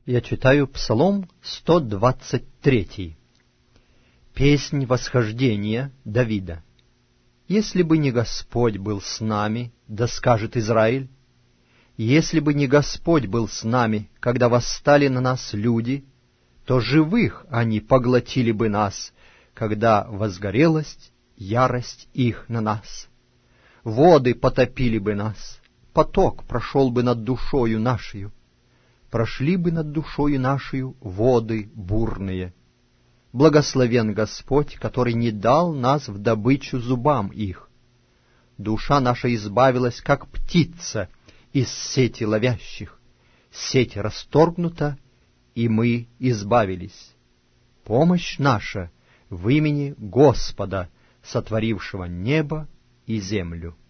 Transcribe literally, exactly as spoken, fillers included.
Я читаю Псалом сто двадцать три. Песнь восхождения Давида. «Если бы не Господь был с нами, да скажет Израиль, если бы не Господь был с нами, когда восстали на нас люди, то живых они поглотили бы нас, когда возгорелась ярость их на нас. Воды потопили бы нас, поток прошел бы над душою нашею, прошли бы над душою нашею воды бурные. Благословен Господь, который не дал нас в добычу зубам их. Душа наша избавилась, как птица из сети ловящих. Сеть расторгнута, и мы избавились. Помощь наша в имени Господа, сотворившего небо и землю».